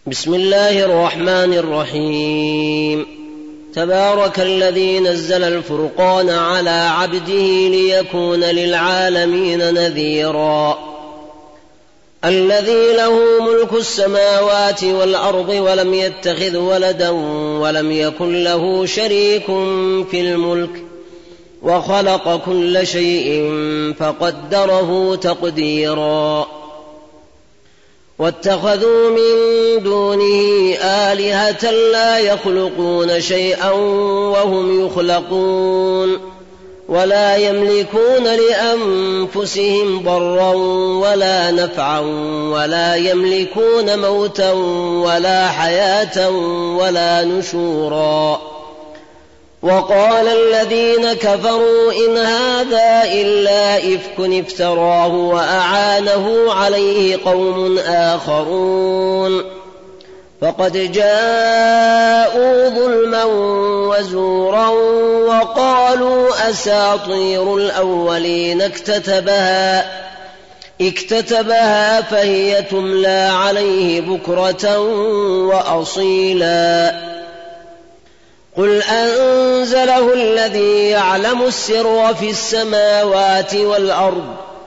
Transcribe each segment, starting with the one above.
بسم الله الرحمن الرحيم. تبارك الذي نزل الفرقان على عبده ليكون للعالمين نذيرا. الذي له ملك السماوات والأرض ولم يتخذ ولدا ولم يكن له شريك في الملك وخلق كل شيء فقدره تقديرا. واتخذوا من دونه آلهة لا يخلقون شيئا وهم يخلقون ولا يملكون لأنفسهم ضرا ولا نفعا ولا يملكون موتا ولا حياة ولا نشورا. وقال الذين كفروا إن هذا إلا إفك افتراه وأعانه عليه قوم آخرون فقد جاءوا ظلما وزورا وقالوا أساطير الأولين اكتتبها فهي تملى عليه بكرة وأصيلا. قل أنزله الذي يعلم السر في السماوات والأرض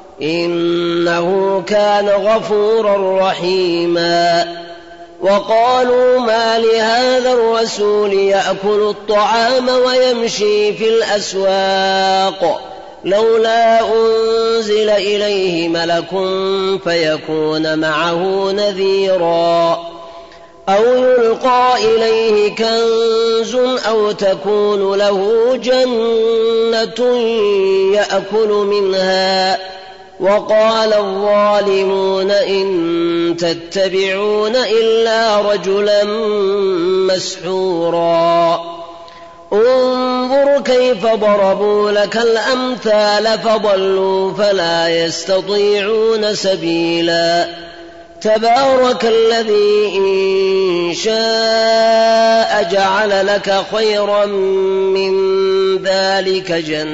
إنه كان غفورا رحيما. وقالوا ما لهذا الرسول يأكل الطعام ويمشي في الأسواق لولا أنزل إليه ملك فيكون معه نذيرا أو يلقى إليه كنز أو تكون له جنة يأكل منها. وقال الظالمون إن تتبعون إلا رجلا مسحورا. انظر كيف ضربوا لك الأمثال فضلوا فلا يستطيعون سبيلا. تبارك الذي إن شاء جعل لك خيرا من ذلك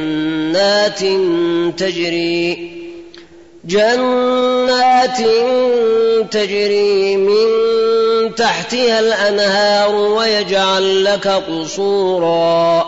جنات تجري من تحتها الأنهار ويجعل لك قصورا.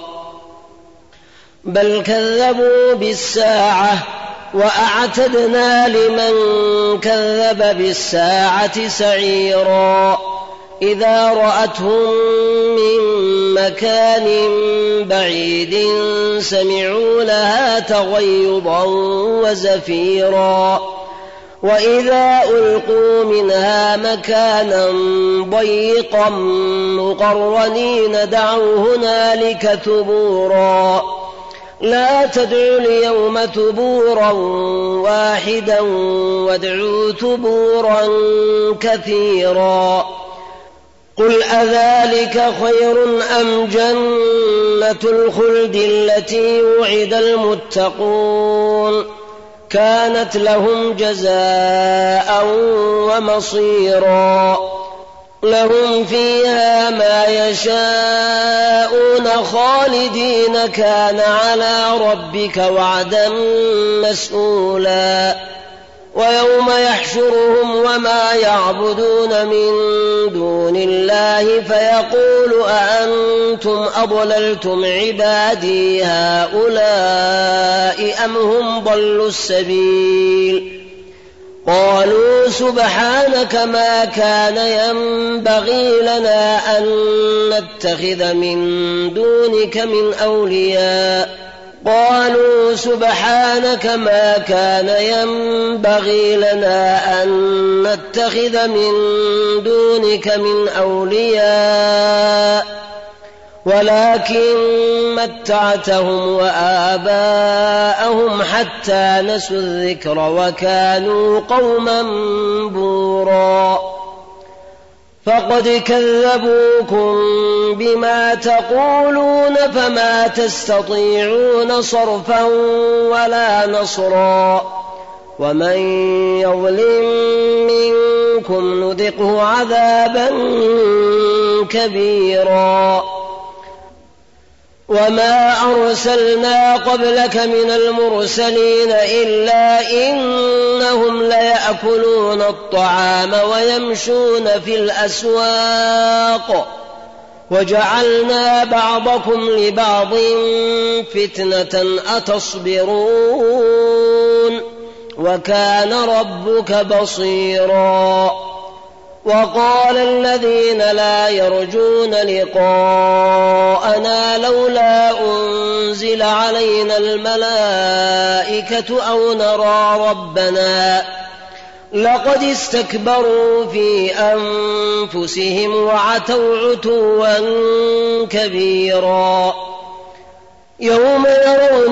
بل كذبوا بالساعة وأعتدنا لمن كذب بالساعة سعيرا. إذا رأتهم من مكان بعيد سمعوا لها تغيظا وزفيرا. وإذا ألقوا منها مكانا ضيقا مقرنين دعوا هنالك ثبورا. لا تدعوا اليوم ثبورا واحدا وادعوا ثبورا كثيرا. قل أذلك خير أم جنة الخلد التي وعد المتقون كانت لهم جزاء ومصيرا. لهم فيها ما يشاءون خالدين كان على ربك وعدا مسئولا. ويوم يحشرهم وما يعبدون من دون الله فيقول أأنتم أضللتم عبادي هؤلاء أم هم ضلوا السبيل. قالوا سبحانك ما كان ينبغي لنا أن نتخذ من دونك من أولياء ولكن متعتهم وآباءهم حتى نسوا الذكر وكانوا قوما بورا. فقد كذبوكم بما تقولون فما تستطيعون صرفا ولا نصرا. ومن يظلم منكم نذقه عذابا كبيرا. وما أرسلنا قبلك من المرسلين إلا إنهم ليأكلون الطعام ويمشون في الأسواق وجعلنا بعضكم لبعض فتنة أتصبرون وكان ربك بصيرا. وقال الذين لا يرجون لقاءنا لولا أنزل علينا الملائكة أو نرى ربنا لقد استكبروا في أنفسهم وعتوا عتوا كبيرا. يوم يرون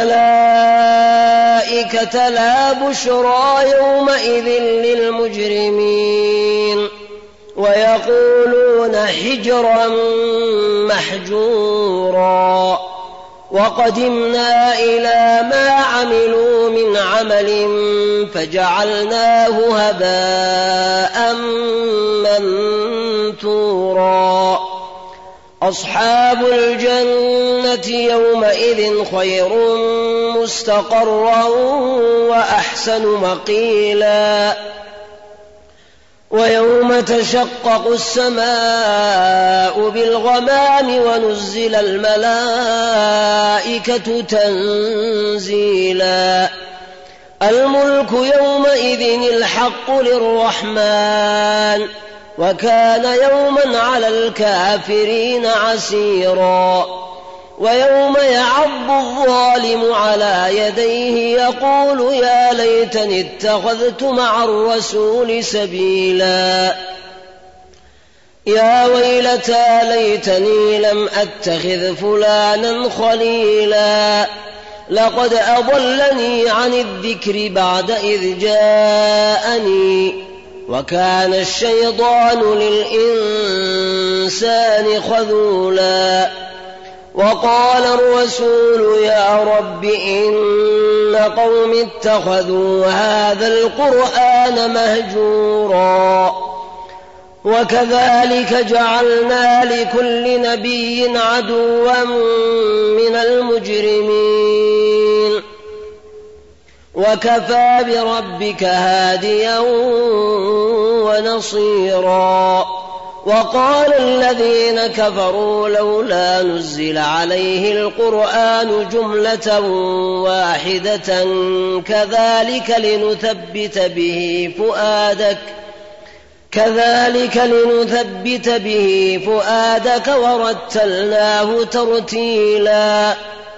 الملائكة لا بشرى يومئذ للمجرمين ويقولون حجرا محجورا. وقدمنا إلى ما عملوا من عمل فجعلناه هباء منثورا. أصحاب الجنة يومئذ خير مستقرا وأحسن مقيلا. ويوم تشقق السماء بالغمام ونزل الملائكة تنزيلا. الملك يومئذ الحق للرحمن وكان يوما على الكافرين عسيرا. ويوم يعض الظالم على يديه يقول يا ليتني اتخذت مع الرسول سبيلا. يا ويلتى ليتني لم أتخذ فلانا خليلا لقد أضلني عن الذكر بعد إذ جاءني وكان الشيطان للإنسان خذولا. وقال الرسول يا رب إن قوم اتخذوا هذا القرآن مهجورا. وكذلك جعلنا لكل نبي عدوا من المجرمين وكفى بربك هاديا ونصيرا. وقال الذين كفروا لولا نزل عليه القرآن جملة واحدة كذلك لنثبت به فؤادك ورتلناه ترتيلا.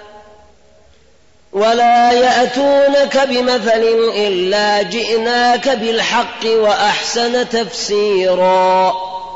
ولا يأتونك بمثل إلا جئناك بالحق وأحسن تفسيرا.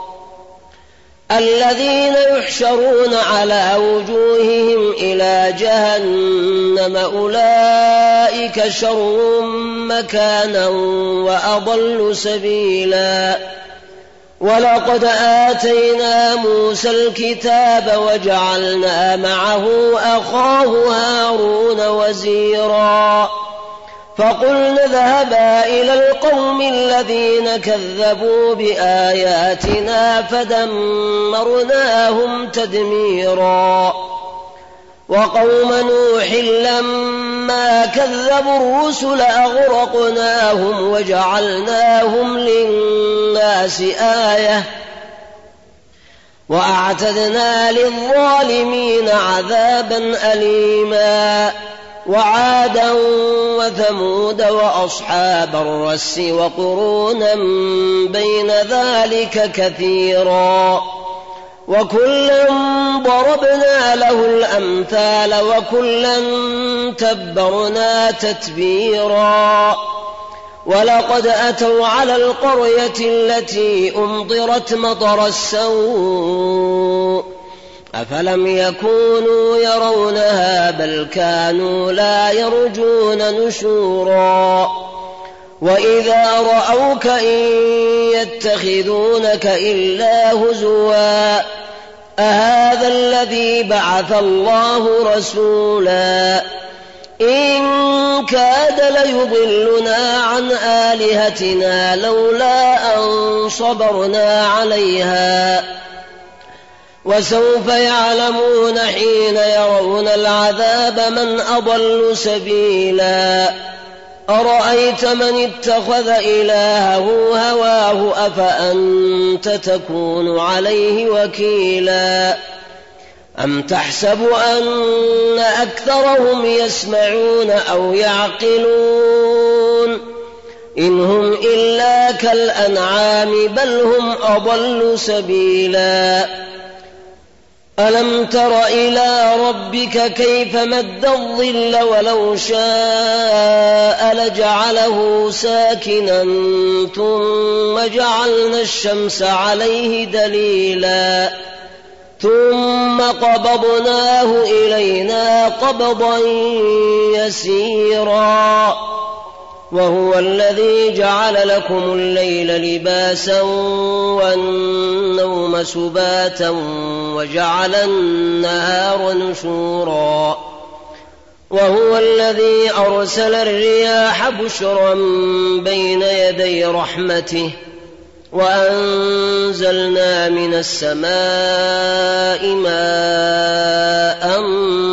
الذين يحشرون على وجوههم إلى جهنم أولئك شر مكانا وأضل سبيلا. ولقد آتينا موسى الكتاب وجعلنا معه أخاه هارون وزيرا. فقلنا اذهبا إلى القوم الذين كذبوا بآياتنا فدمرناهم تدميرا. وقوم نوح لما كذبوا الرسل أغرقناهم وجعلناهم للناس آية وأعتدنا للظالمين عذابا أليما. وعادا وثمود وأصحاب الرس وقرونا بين ذلك كثيرا. وكلا ضربنا له الأمثال وكلا تبرنا تتبيرا. ولقد أتوا على القرية التي أمطرت مطر السوء أفلم يكونوا يرونها بل كانوا لا يرجون نشورا. وإذا رأوك إن يتخذونك إلا هزوا أهذا الذي بعث الله رسولا إن كاد ليضلنا عن آلهتنا لولا أن صبرنا عليها وسوف يعلمون حين يرون العذاب من أضل سبيلا أرأيت من اتخذ إلهه هواه أفأنت تكون عليه وكيلا أم تحسب أن أكثرهم يسمعون أو يعقلون إن هم إلا كالأنعام بل هم أضل سبيلا ألم تر إلى ربك كيف مد الظل ولو شاء لجعله ساكنا ثم جعلنا الشمس عليه دليلا ثم قبضناه إلينا قبضا يسيرا وهو الذي جعل لكم الليل لباسا والنوم سباتا وجعل النهار نشورا وهو الذي أرسل الرياح بشرا بين يدي رحمته وأنزلنا من السماء ماء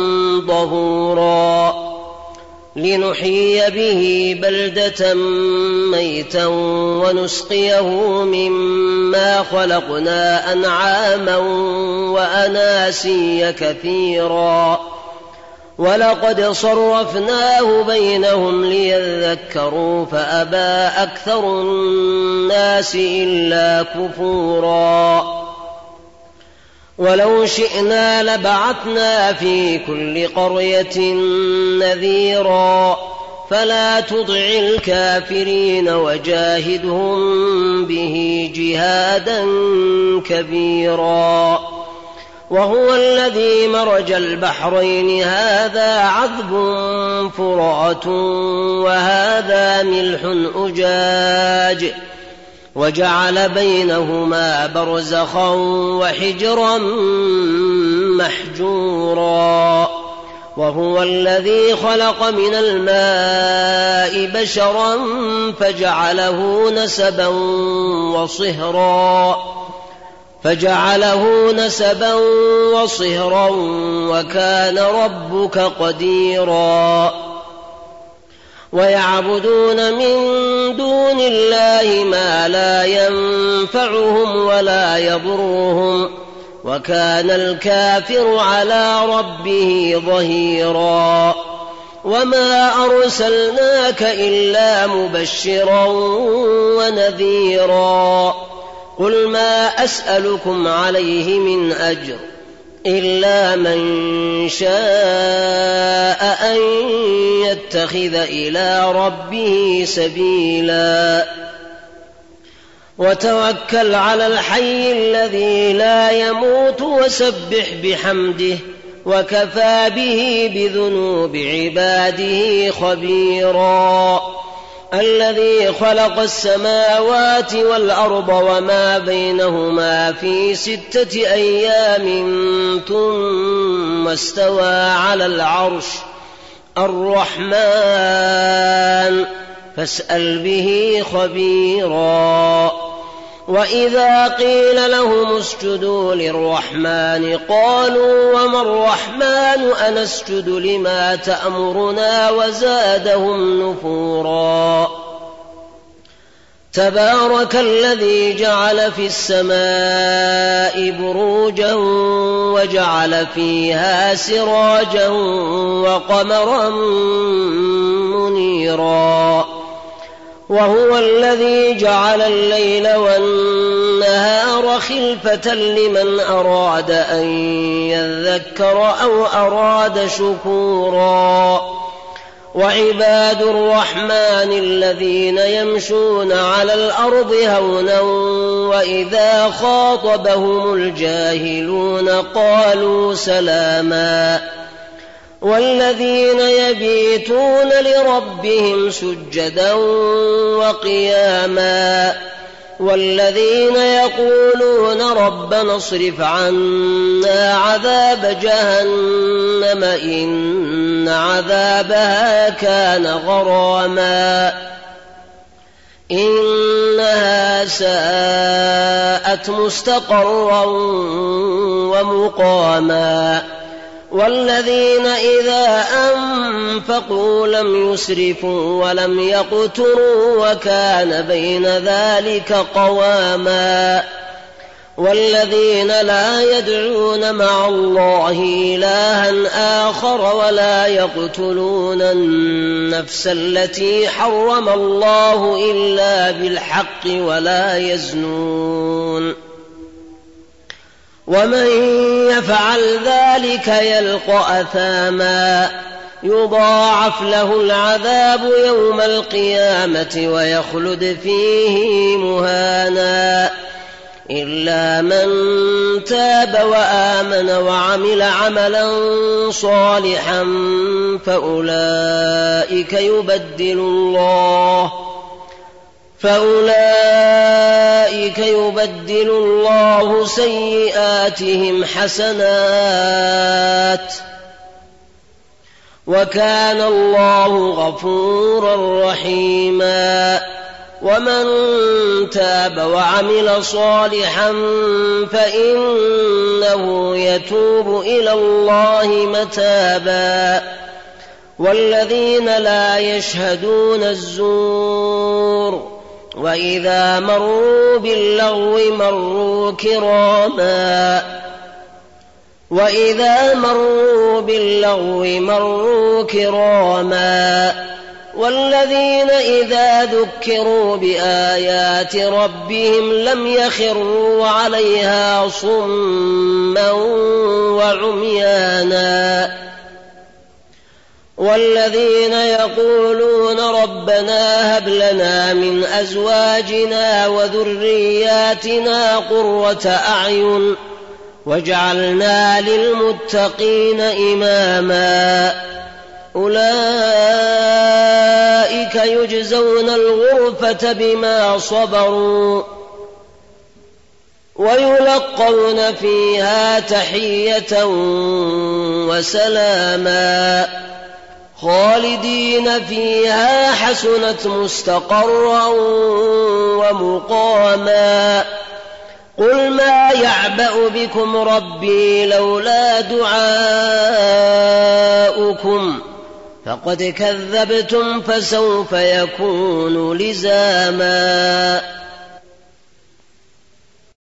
طهورا لنحيي به بلدة ميتا ونسقيه مما خلقنا أنعاما وأناسيا كثيرا ولقد صرفناه بينهم ليذكروا فأبى أكثر الناس إلا كفورا ولو شئنا لبعثنا في كل قرية نذيرا فلا تطع الكافرين وجاهدهم به جهادا كبيرا وهو الذي مرج البحرين هذا عذب فرات وهذا ملح أجاج وجعل بينهما برزخا وحجرا محجورا وهو الذي خلق من الماء بشرا فجعله نسبا وصهرا وكان ربك قديرا ويعبدون من دون الله ما لا ينفعهم ولا يضرهم وكان الكافر على ربه ظهيرا وما أرسلناك إلا مبشرا ونذيرا قل ما أسألكم عليه من أجر إلا من شاء أن يتخذ إلى ربه سبيلا وتوكل على الحي الذي لا يموت وسبح بحمده وكفى به بذنوب عباده خبيرا الذي خلق السماوات والأرض وما بينهما في 6 أيام ثم استوى على العرش الرحمن فاسأل به خبيرا وإذا قيل لهم اسجدوا للرحمن قالوا وما الرحمن أنسجد لما تأمرنا وزادهم نفورا تبارك الذي جعل في السماء بروجا وجعل فيها سراجا وقمرا منيرا وهو الذي جعل الليل والنهار خلفة لمن أراد أن يذكر أو أراد شكورا وعباد الرحمن الذين يمشون على الأرض هونا وإذا خاطبهم الجاهلون قالوا سلاما والذين يبيتون لربهم سجدا وقياما والذين يقولون ربنا اصرف عنا عذاب جهنم إن عذابها كان غراما إنها ساءت مستقرا ومقاما والذين إذا أنفقوا لم يسرفوا ولم يقتروا وكان بين ذلك قواما والذين لا يدعون مع الله إلها آخر ولا يقتلون النفس التي حرم الله إلا بالحق ولا يزنون ومن يفعل ذلك يلقى أثاما يضاعف له العذاب يوم القيامة ويخلد فيه مهانا إلا من تاب وآمن وعمل عملا صالحا فأولئك يبدل الله سيئاتهم حسنات وكان الله غفورا رحيما ومن تاب وعمل صالحا فإنه يتوب إلى الله متابا والذين لا يشهدون الزور وإذا مروا باللغو مروا كراما والذين إذا ذكروا بآيات ربهم لم يخروا عليها صما وعميانا والذين يقولون ربنا هب لنا من أزواجنا وذرياتنا قرة أعين واجعلنا للمتقين إماما أولئك يجزون الغرفة بما صبروا ويلقون فيها تحية وسلاما خالدين فيها حسنت مستقرا ومقاما قل ما يعبأ بكم ربي لولا دعاؤكم فقد كذبتم فسوف يكون لزاما